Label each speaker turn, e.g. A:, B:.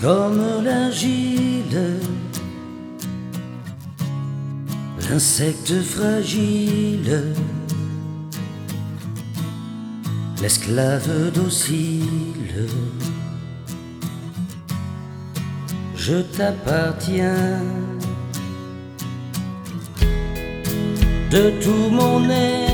A: comme l'argile, l'insecte fragile, l'esclave docile. Je t'appartiens de tout mon être.